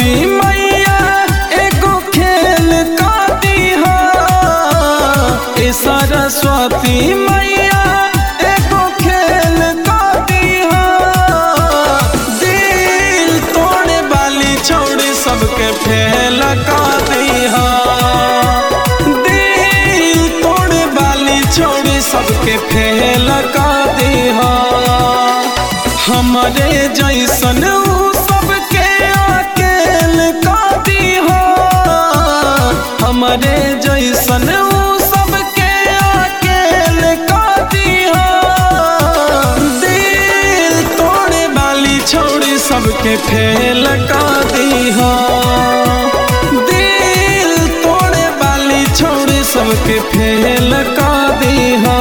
मैया एगो खेल का दीहा। ए सरस्वती मैया एगो खेल का दीहा। दिल तोड़े वाली छोड़ी सबके फेल का दीहा। दिल तोड़े वाली छोड़ी सबके फेल का दीहा। हमारे जैसन सबके अकेल का दीहा। हमारे जैसन सबके अकेल का दीहा। दिल तोड़े वाली छोड़ी सबके फेल का दीहा। दिल तोड़े वाली छोड़ी सबके फेल का दीहा।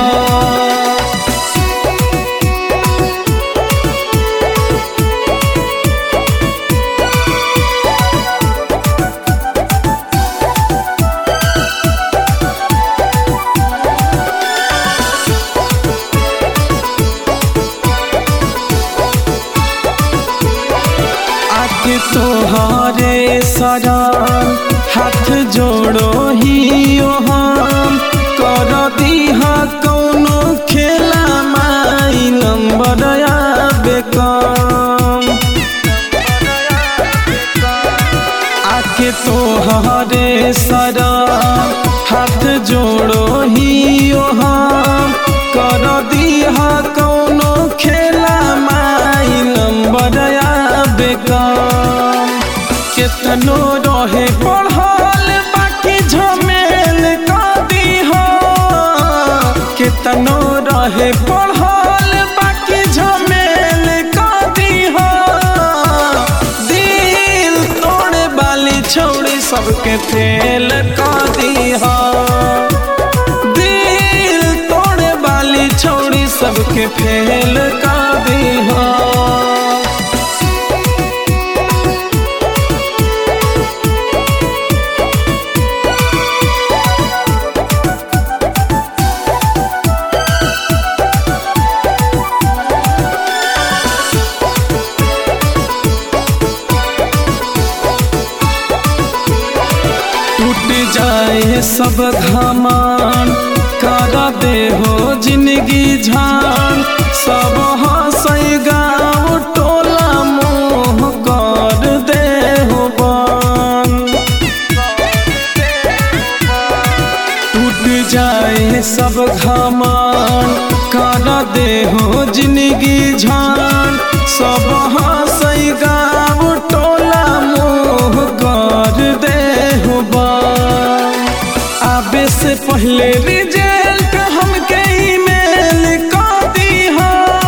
तोहारे शरण हाथ जोड़ो ही हम कर दीहा कौनो खेला माई नंबर आबे कम। आके तोहारे शरण हाथ जोड़ो ही हम कर दीहा कौनो खेला माई नंबर आबे कम। केतनो रहे पढ़ल बाकी झमेल का दीहा। केतनो रहे पढ़ल बाकी झमेल का दीहा। दिल तोड़े वाली छोड़ी सबके फेल का दीहा। दिल तोड़े वाली छोड़ी सबके फेल का दीहा। जाए सब घमान कर दे हो जिंदगी झान। सब हंसई गाँव टोला मोह कर दे हो बन। टूट जाए सब घमान कर दे हो जिंदगी झान। सब हंसई गाँव टोला मोह कर दे हो बन। आबे से पहले रिजल्ट हमके ईमेल कर दीहा।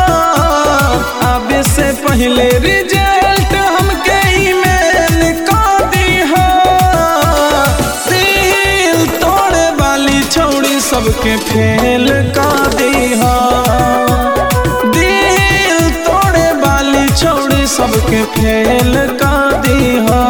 आबे से पहले रिजल्ट हमके ईमेल कर दीहा। दिल तोड़े वाली छोड़ी सबके फेल कर दीहा। दिल तोड़े वाली छोड़ी सबके फेल कर दीहा।